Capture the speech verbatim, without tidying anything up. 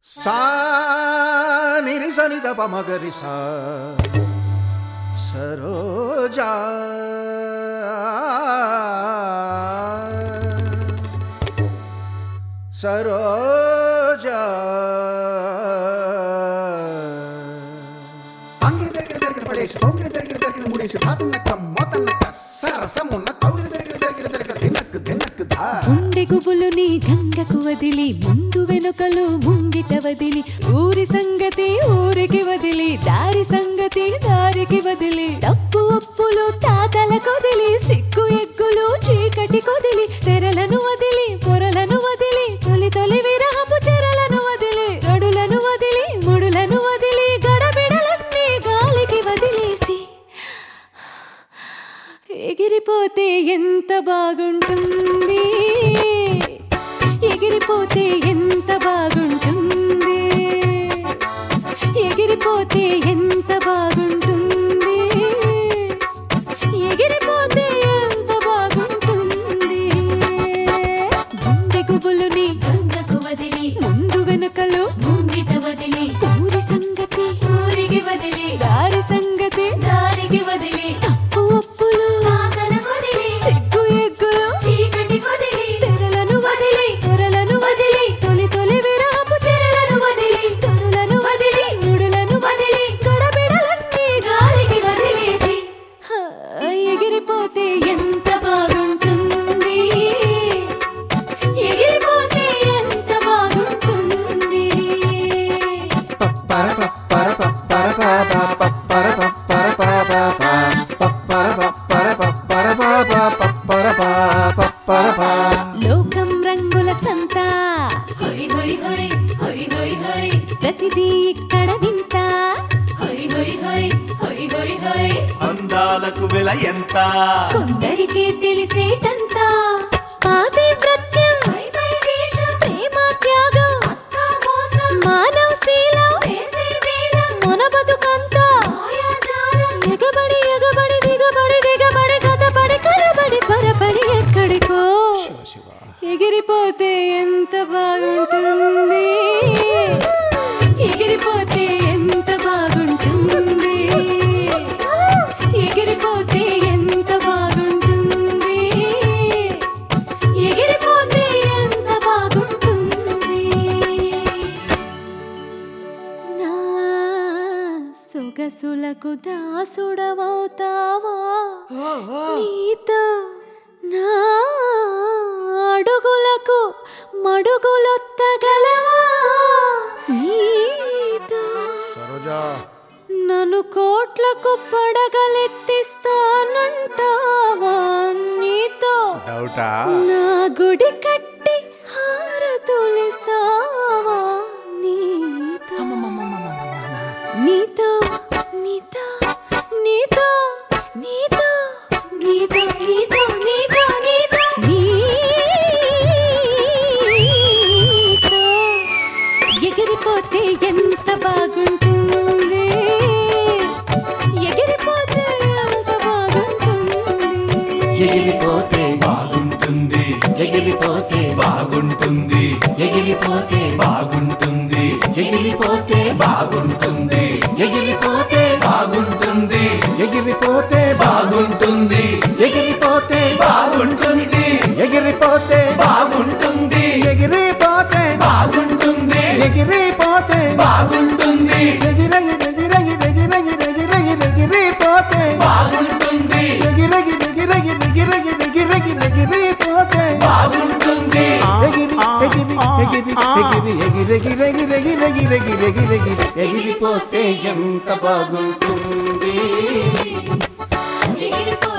సా నిరి సని ద ప మగరి సా సరోజా సరోజా అంగిడి దగ్గర దగ్గర పడేసి తొంగిడి దగ్గర దగ్గర ముడేసి తాతున్నక్క మోతన్నక్క సరసమున్న కౌగిడి దగ్గర దగ్గర దగ్గర దినక్కు దినక్కు దా గుండె గుబులు నీ జంగకు వదిలి ముందు వెనుకలు ముంగిట వదిలి ఊరి సంగతి ఊరికి వదిలి దారి సంగతి దారికి వదిలి తప్పు ఒప్పులు తాతల కొదిలి సిగ్గు ఎగ్గులు చీకటి కొదిలి తెరలను వదిలి పొరలను వదిలి తొలి తొలి విరహపు చెరలను వదిలి గడులను వదిలి ముడులను వదిలి గడబిడలన్నీ గాలికి వదిలేసి ఎగిరిపోతే ఎంత బాగుంటుంది, ఎగిరిపోతే ఎంత బాగుంటుంది, ఎగిరిపోతే ఎంత బాగుంటుంది, ఎగిరిపోతే ఎంత బాగుంటుంది. గుండె గుబులుని గంగకు వదిలి ముందు వెనుకలు ముంగిట వదిలి ఊరి సంగతి ఊరికి వదిలి దారి సంగతి దారికి వదిలి తప్పు ఒప్పులు తాతల కొదిలి సిగ్గు ఎగ్గులు చీకటి కొదిలి తెరలను వదిలి పొరలను వదిలి తొలి తొలి విరహపు చెరలను వదిలి తొరలను వదిలి ముడులను వదిలి గడబిడలన్నీ గాలికి వదిలేసి ఎగిరిపోతే ఎంత బాగుంటుంది, ఎగిరిపోతే ఎంత బాగుంటుంది. పర పర పర పర పర పర పర పర పర లోకం రంగుల సంత హొయ్ హొయ్ హొయ్ హొయ్ హొయ్ హొయ్ ప్రతిదీ ఇక్కడ వింత హొయ్ హొయ్ హొయ్ హొయ్ హొయ్ హొయ్ అందాలకు వెల ఎంత కొందరికే తెలిసేటంత పాదే ప్రత్యం ప్రేమ త్యాగం మానవ శీలం మన బతుకంతా ఎగబడి ఎగబడి దిగబడి దిగబడి గతబడి కరబడి పరబడి ఎక్కడికో ఎగిరిపోతే ఎంత బాగుంటుంది, ఎగిరిపోతే ఎంత బాగుంటుంది, ఎగిరిపోతే ఎంత బాగుంటుంది, ఎగిరిపోతే ఎంత బాగుంటుంది. నా సొగసులకు దాసుడవవుతావా నీతో నా అడుగులకు మడుగులొత్తగలవా నీతో సరోజా నన్ను కోట్లకు పడగలెత్తిస్తానంటావా నీతో డౌటా నా గుడి కట్టి హారతులిస్తావా నీతో నీతో నీతో నీతో నీతో నీతో నీతో నీతో నీతో నీతో ఎగిరిపోతే ఎంత బాగుంటుంది, ఎగిరిపోతే ఎంత బాగుంటుంది, ఎగిరిపోతే బాగుంటుంది ఎగిరిపోతే బాగుంటుంది ఎగిరిపోతే బాగుంటుంది ఎగిరిపోతే బాగుంటుంది ఎగిరిపోతే బాగుంటుంది ఎగిరిపోతే బాగుంటుంది ఎగిరిపోతే బాగుంటుంది ఎగిరిపోతే బాగుంటుంది ఎగిరిపోతే బాగుంటుంది ఎగిరిపోతే బాగుంటుంది ఎగిరగి ఎగిరగి ఎగిరగి ఎగిరగి ఎగిరిపోతే బాగుంటుంది ఎగిరగి ఎగిరగి ఎగిరగి ఎగిరగి ఎగిరిపోతే బాగుంటుంది ఎగిరి ఎగిరి ఎగిరి ఎగిరి ఎగిరి ఎగిరి ఎగిరి ఎగిరి ఎగిరి ఎగిరి ఎగిరి ఎగిరిపోతే ఎంత బాగుంటుంది. ఎగిరిపోతే